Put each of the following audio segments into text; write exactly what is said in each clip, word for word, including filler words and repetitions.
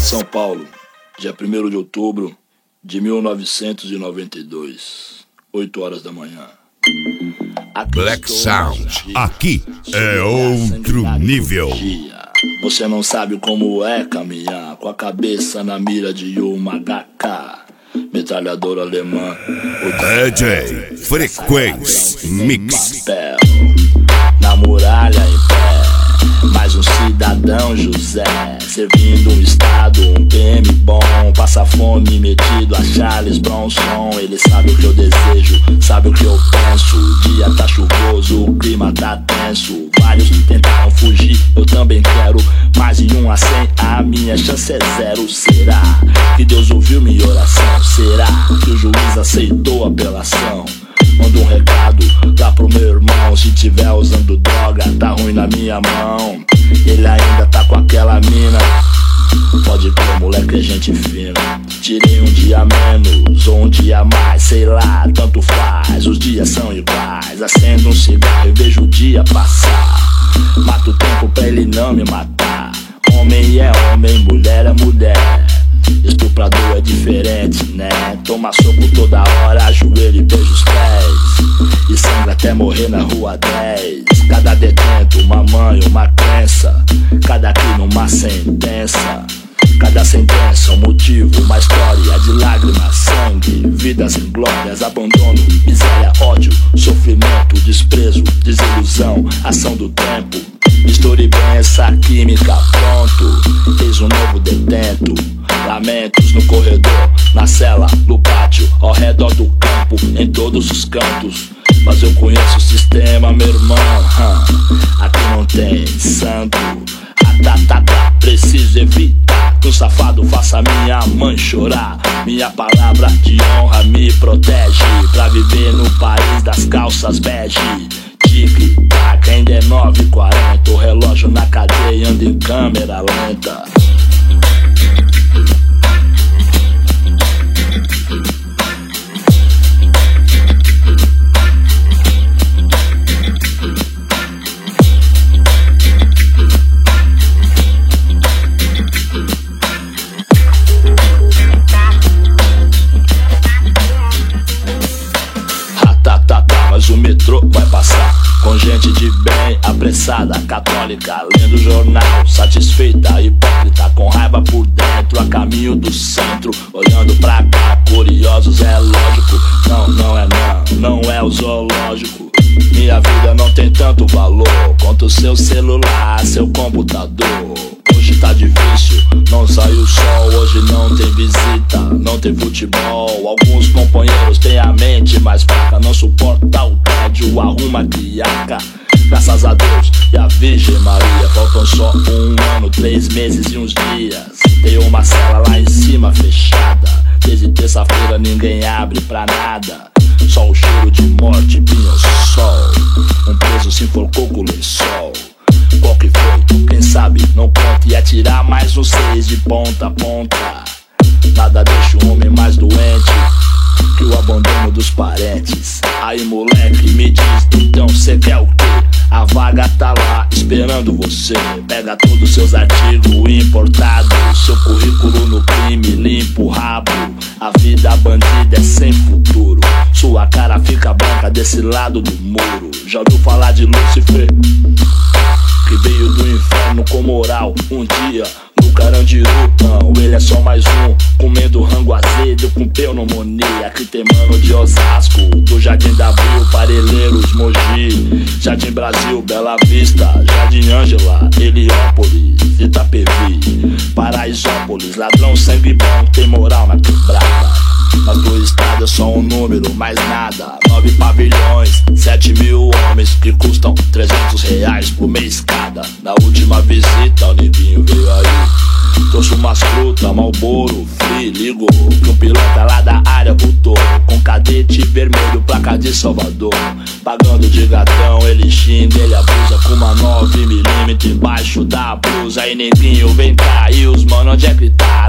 São Paulo, dia primeiro de outubro de mil novecentos e noventa e dois, oito horas da manhã. Aqui Black Sound, aqui é outro nível. Você não sabe como é caminhar com a cabeça na mira de uma H K, metralhadora alemã. D J Frequência Mix. Na muralha em pé, mais um cidadão José, servindo um estado, um P M bom, passa fome metido a Charles Bronson. Ele sabe o que eu desejo, sabe o que eu penso. O dia tá chuvoso, o clima tá tenso. Vários tentaram fugir, eu também quero. Mais de um a cem, a minha chance é zero. Será que Deus ouviu minha oração? Será que o juiz aceitou a apelação? Manda um recado lá pro meu irmão. Se tiver usando droga, tá ruim na minha mão. Ele ainda tá com aquela mina. Pode crer, moleque, é gente fina. Tirei um dia menos ou um dia mais, sei lá, tanto faz. Os dias são iguais. Acendo um cigarro e vejo o dia passar. Mato o tempo pra ele não me matar. Homem é homem, mulher é mulher. Estuprador é diferente, né? Toma soco toda hora, ajoelho e beija os pés. E sangra até morrer na rua dez. Cada detento, uma mãe, uma crença. Cada crime, uma sentença. Cada sentença, um motivo, uma história de lágrimas, sangue, vidas inglórias, abandono, miséria, ódio, sofrimento, desprezo, desilusão, ação do tempo. Misture bem essa química, pronto. Eis um novo detento. Lamentos no corredor, na cela, no pátio, ao redor do campo, em todos os cantos. Mas eu conheço o sistema, meu irmão. hum. Aqui não tem santo. Ah, tá, tá, tá. Preciso evitar que um safado faça minha mãe chorar. Minha palavra de honra me protege pra viver no país das calças bege. Tic-tac, ainda é nove e quarenta. O relógio na cadeia anda em câmera lenta. Mas o metrô vai passar com gente de bem, apressada, católica, lendo jornal, satisfeita, hipócrita, com raiva por dentro, a caminho do centro, olhando pra cá, curiosos, é lógico. Não, não é não, não é o zoológico. Minha vida não tem tanto valor quanto seu celular, seu computador. Hoje tá difícil, não sai o sol. Hoje não tem visita, não tem futebol. Alguns companheiros têm a mente mais fraca, não suporta o tédio, arruma criaca. Graças a Deus e a Virgem Maria, faltam só um ano, três meses e uns dias. Tem uma cela lá em cima fechada. Desde terça-feira ninguém abre pra nada. Só o cheiro de morte, pinho-sol. Um preso se enforcou com o lençol. Qual que foi? Quem sabe não conta. E atirar mais um seis de ponta a ponta. Nada deixa o homem mais doente que o abandono dos parentes. Aí moleque, me diz, então cê quer o quê? A vaga tá lá esperando você. Pega todos os seus artigos importados, seu currículo no crime, limpa o rabo. A vida bandida é sem futuro. Sua cara fica branca desse lado do muro. Já ouviu falar de Lúcifer? Que veio do inferno com moral um dia no Carandiru. Não, ele é só mais um, comendo rango azedo com pneumonia. Aqui tem mano de Osasco, do Jardim da Abril, Parelheiros, Mogi, Jardim Brasil, Bela Vista, Jardim Ângela, Heliópolis, Itapevi, Paraisópolis. Ladrão sangue bom, tem moral na quebrada. Mas do estado é só um número, mais nada. Nove pavilhões, sete mil homens que custam trezentos reais por mês cada. Na última visita o neguinho veio aí, trouxe umas frutas, Marlboro, Free, ligou que um piloto lá da área voltou com cadete vermelho, placa de Salvador. Pagando de gatão, ele xinga, ele abusa com uma nove milímetros embaixo da blusa. Aí neguinho vem cá, e os mano onde é que tá?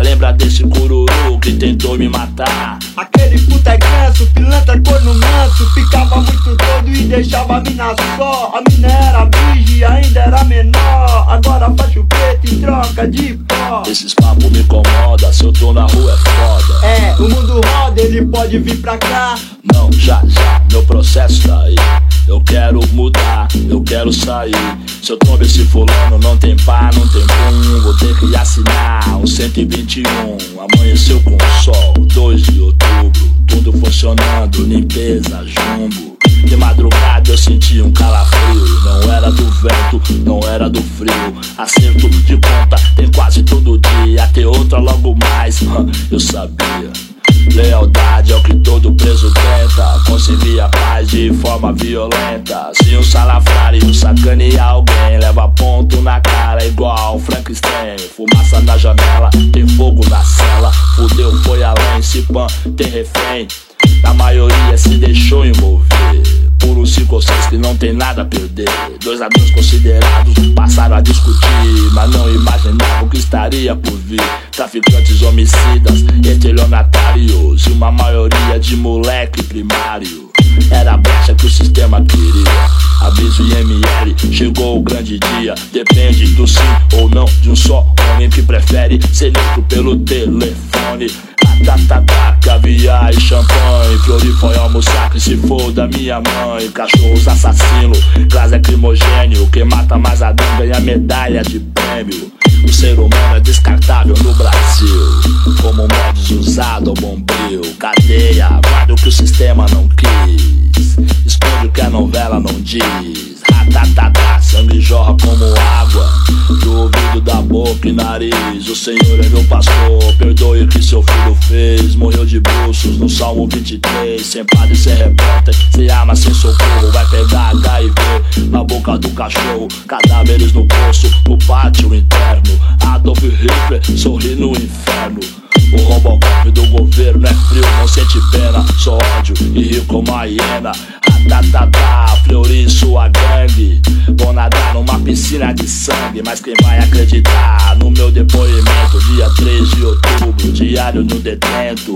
lembra desse cururu que tentou me matar? Aquele puta é ganso, pilantra corno manso, ficava muito doido e deixava a mina só. A mina era virgem, ainda era menor, agora faz o preto em troca de pó. Esses papos me incomoda, se eu tô na rua é foda. É, o mundo roda, ele pode vir pra cá. Não, já, já, meu processo tá aí. Eu quero mudar, eu quero sair. Se eu tombo esse fulano, não tem pá, não tem pum. Vou ter que assinar um cento e vinte e um. Amanheceu com o sol, dois de outubro. Tudo funcionando, limpeza, jumbo. De madrugada eu senti um calafrio. Não era do vento, não era do frio. Acerto de conta tem quase todo dia. Ter outra logo mais, eu sabia. Lealdade é o que todo preso tenta, conseguir a paz de forma violenta. Se um salafrário sacanear alguém, leva ponto na cara igual Frankenstein. Fumaça na janela, tem fogo na cela. Fudeu, foi além, se pan, tem refém. A maioria se deixou envolver por uns cinco ou seis que não tem nada a perder. Dois ladrões considerados passaram a discutir, mas não imaginavam o que estaria por vir. Traficantes, homicidas, estelionatários e uma maioria de moleque primário. Era a brecha que o sistema queria. Aviso I M L, chegou o grande dia. Depende do sim ou não de um só homem que prefere ser neutro pelo telefone. Tatatá, caviar e champanhe. Flori foi almoçar que se for da minha mãe. Cachorros assassinos, gás lacrimogênio. Quem mata mais Adão ganha medalha de prêmio. O ser humano é descartável no Brasil, como modos usado ao bombril. Cadeia, guarda o que o sistema não quis, esconde o que a novela não diz. Ratatatá, sangue jorra como água do ouvido, da boca e nariz. O Senhor é meu pastor, perdoe o que seu filho fez. Morreu de bruços no Salmo vinte e três. Sem padre, sem repórter, sem arma, sem socorro. Vai pegar H I V na boca do cachorro. Cadáveres no poço, no pátio interno. Adolf Hitler sorri no inferno. O Robocop do governo é frio, não sente pena. Só ódio e rio como a hiena. Ratatatá, Fleury, sua gangue. Vou nadar numa piscina de sangue. Mas quem vai acreditar no meu depoimento? Dia três de outubro, diário no detento.